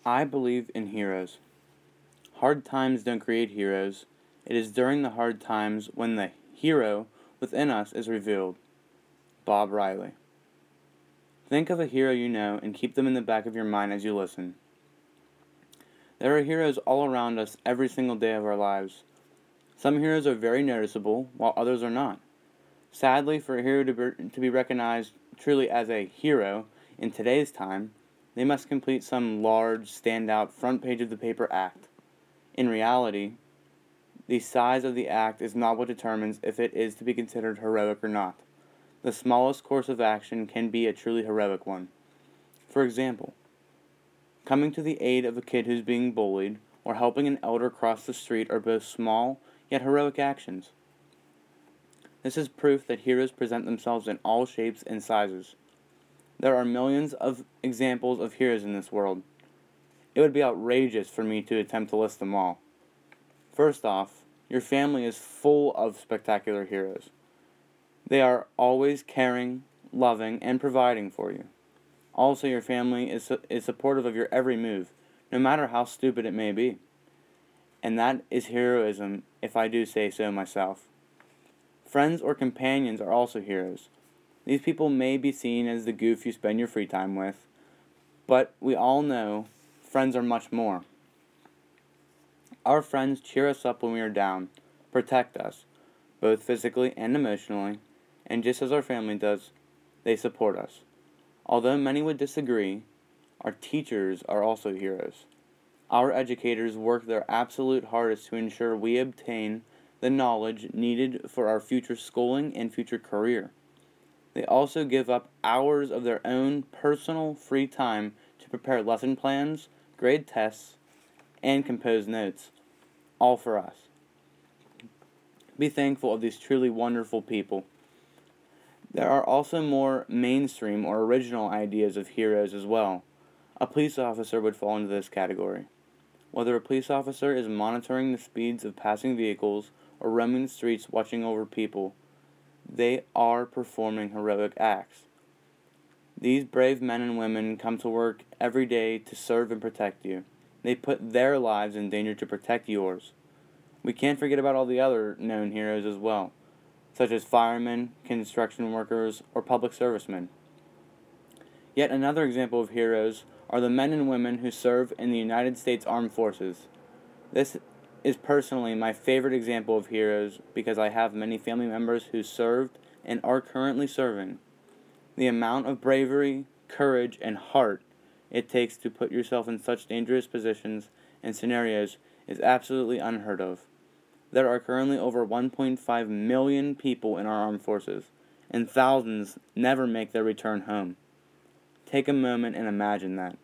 I believe in heroes. Hard times don't create heroes. It is during the hard times when the hero within us is revealed. Bob Riley. Think of a hero you know and keep them in the back of your mind as you listen. There are heroes all around us every single day of our lives. Some heroes are very noticeable, while others are not. Sadly, for a hero to be recognized truly as a hero in today's time, they must complete some large, standout, front page of the paper act. In reality, the size of the act is not what determines if it is to be considered heroic or not. The smallest course of action can be a truly heroic one. For example, coming to the aid of a kid who's being bullied or helping an elder cross the street are both small yet heroic actions. This is proof that heroes present themselves in all shapes and sizes. There are millions of examples of heroes in this world. It would be outrageous for me to attempt to list them all. First off, your family is full of spectacular heroes. They are always caring, loving, and providing for you. Also, your family is supportive of your every move, no matter how stupid it may be. And that is heroism, if I do say so myself. Friends or companions are also heroes. These people may be seen as the goof you spend your free time with, but we all know friends are much more. Our friends cheer us up when we are down, protect us, both physically and emotionally, and just as our family does, they support us. Although many would disagree, our teachers are also heroes. Our educators work their absolute hardest to ensure we obtain the knowledge needed for our future schooling and future career. They also give up hours of their own personal free time to prepare lesson plans, grade tests, and compose notes, all for us. Be thankful of these truly wonderful people. There are also more mainstream or original ideas of heroes as well. A police officer would fall into this category. Whether a police officer is monitoring the speeds of passing vehicles or roaming the streets watching over people, they are performing heroic acts. These brave men and women come to work every day to serve and protect you. They put their lives in danger to protect yours. We can't forget about all the other known heroes as well, such as firemen, construction workers, or public servicemen. Yet another example of heroes are the men and women who serve in the United States Armed Forces. This is personally my favorite example of heroes because I have many family members who served and are currently serving. The amount of bravery, courage, and heart it takes to put yourself in such dangerous positions and scenarios is absolutely unheard of. There are currently over 1.5 million people in our armed forces, and thousands never make their return home. Take a moment and imagine that.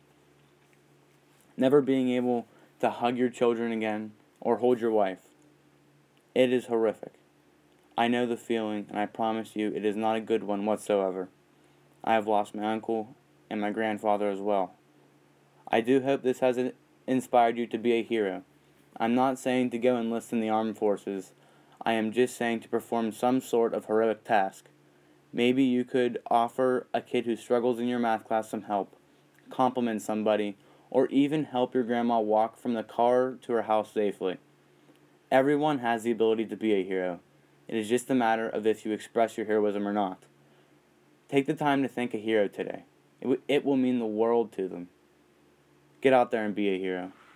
Never being able to hug your children again or hold your wife. It is horrific. I know the feeling, and I promise you it is not a good one whatsoever. I have lost my uncle and my grandfather as well. I do hope this has inspired you to be a hero. I'm not saying to go enlist in the armed forces. I am just saying to perform some sort of heroic task. Maybe you could offer a kid who struggles in your math class some help, compliment somebody, or even help your grandma walk from the car to her house safely. Everyone has the ability to be a hero. It is just a matter of if you express your heroism or not. Take the time to thank a hero today. It will mean the world to them. Get out there and be a hero.